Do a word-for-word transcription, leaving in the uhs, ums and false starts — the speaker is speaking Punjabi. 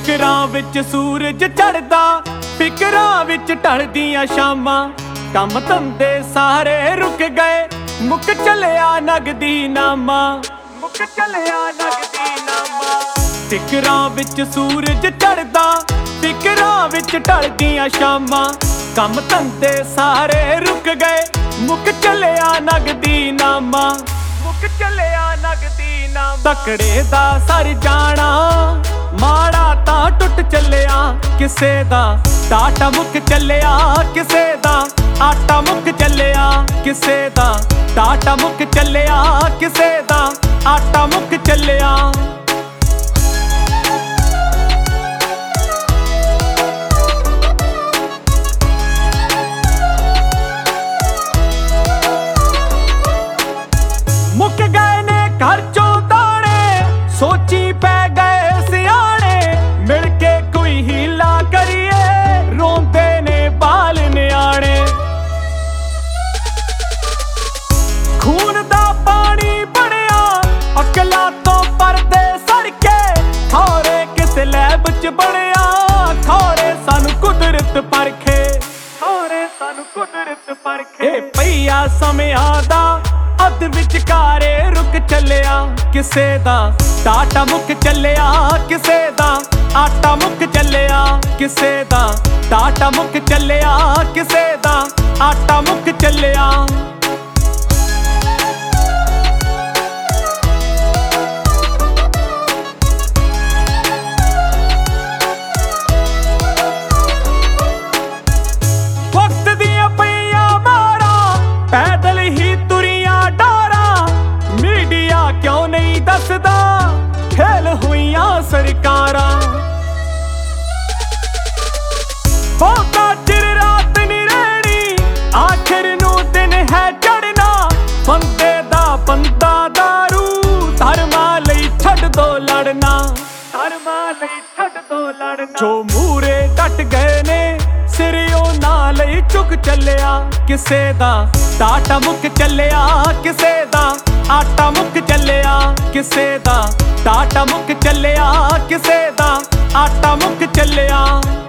ਫਿਕਰਾਂ ਵਿੱਚ ਸੂਰਜ ਚੜ੍ਹਦਾ, ਫਿਕਰਾਂ ਵਿੱਚ ਢਲਦੀਆਂ ਸ਼ਾਮਾਂ। ਕੰਮ ਧੰਦੇ ਸਾਰੇ ਰੁਕ ਗਏ, ਮੁੱਕ ਚੱਲਿਆ ਨਗਦੀ ਨਾਮਾ, ਮੁੱਕ ਚੱਲਿਆ ਨਗਦੀ ਨਾਮਾ। ਫਿਕਰਾਂ ਵਿੱਚ ਸੂਰਜ ਚੜ੍ਹਦਾ, ਫਿਕਰਾਂ ਵਿੱਚ ਢਲਦੀਆਂ ਸ਼ਾਮਾਂ। ਕੰਮ ਧੰਦੇ ਸਾਰੇ ਰੁਕ ਗਏ, ਮੁੱਕ ਚੱਲਿਆ ਨਗਦੀ ਨਾਮਾ, ਮੁੱਕ ਚੱਲਿਆ ਨਗਦੀ ਨਾਮਾ। ਤਕੜੇ ਦਾ ਸਰ ਜਾਣਾ, ਮਾੜਾ ਤਾਂ ਟੁੱਟ ਚੱਲਿਆ ਕਿਸੇ ਦਾ। ਟਾਟਾ ਮੁੱਕ ਚੱਲਿਆ ਕਿਸੇ ਦਾ, ਆਟਾ ਮੁੱਕ ਚੱਲਿਆ ਕਿਸੇ ਦਾ। ਟਾਟਾ ਮੁੱਕ ਚੱਲਿਆ ਕਿਸੇ ਦਾ, ਆਟਾ ਮੁੱਕ ਚੱਲਿਆ। ਮੁੱਕ ਗਏ ਨੇ ਘਰ ਚੋਂ ਦਾਣੇ, ਸੋਚੀ ਪੈ ਗਏ ਸਿਆਣੇ। ਮਿਲ ਕੇ ਕੋਈ ਹੀਲਾ ਕਰੀਏ, ਰੋਂਦੇ ਨੇ ਬਾਲ ਨਿਆਣੇ। ਖੂਨ ਦਾ ਪਾਣੀ ਬਣਿਆ, ਅਕਲਾਂ ਤੋਂ ਪਰਦੇ ਸੜਕੇ। ਖੌਰੇ ਕਿਸੇ ਲੈਬ ਚ ਬਣਿਆ, ਖੌਰੇ ਸਾਨੂੰ ਕੁਦਰਤ ਪਰਖੇ, ਖੌਰੇ ਸਾਨੂੰ ਕੁਦਰਤ ਪਰਖੇ। ਇਹ ਪਈਆ ਸਮਿਆਂ ਦਾ ਅੱਧ ਵਿਚਕਾਰੇ ਰੁਕ ਚੱਲਿਆ ਕਿਸੇ ਦਾ। ਟਾਟਾ ਮੁੱਕ ਚੱਲਿਆ ਕਿਸੇ ਦਾ, ਆਟਾ ਮੁੱਕ ਚੱਲਿਆ ਕਿਸੇ ਦਾ। ਟਾਟਾ ਮੁੱਕ ਚੱਲਿਆ ਕਿਸੇ ਦਾ, ਆਟਾ ਮੁੱਕ ਚੱਲਿਆ। ਵਕਤ ਦੀਆਂ ਪਈਆਂ ਮਾਰਾਂ, ਪੈਦਲ ਹੀ ਤੁਰੀਆਂ ਡਾਰਾਂ। ਮੀਡੀਆ ਕਿਉਂ ਨਹੀਂ ਦੱਸਦਾ, ਫੇਲ ਹੋਈਆਂ ਸਰਕਾਰਾਂ। ਬਹੁਤਾ ਚਿਰ ਰਾਤ ਨੀ ਰਹਿਣੀ, ਆਖਿਰ ਨੂੰ ਦਿਨ ਹੈ ਚੜ੍ਹਨਾ। ਬੰਦੇ ਦਾ ਬੰਦਾ ਦਾਰੂ, ਧਰਮਾਂ ਲਈ ਛੱਡ ਦੋ ਲੜਨਾ, ਧਰਮਾਂ ਲਈ ਛੱਡ ਦੋ ਲੜਨਾ। ਜੋ ਮੂਰੇ ਡਟ ਗਏ ਨੇ, ਸਿਰ ਉਹਨਾਂ ਲਈ ਝੁਕ ਚੱਲਿਆ ਕਿਸੇ ਦਾ। ਟਾਟਾ ਮੁੱਕ ਚੱਲਿਆ ਕਿਸੇ ਦਾ, ਆਟਾ ਮੁੱਕ ਚੱਲਿਆ ਕਿਸੇ ਦਾ। ਟਾਟਾ ਮੁੱਕ ਚੱਲਿਆ ਕਿਸੇ ਦਾ, ਆਟਾ ਮੁੱਕ ਚੱਲਿਆ।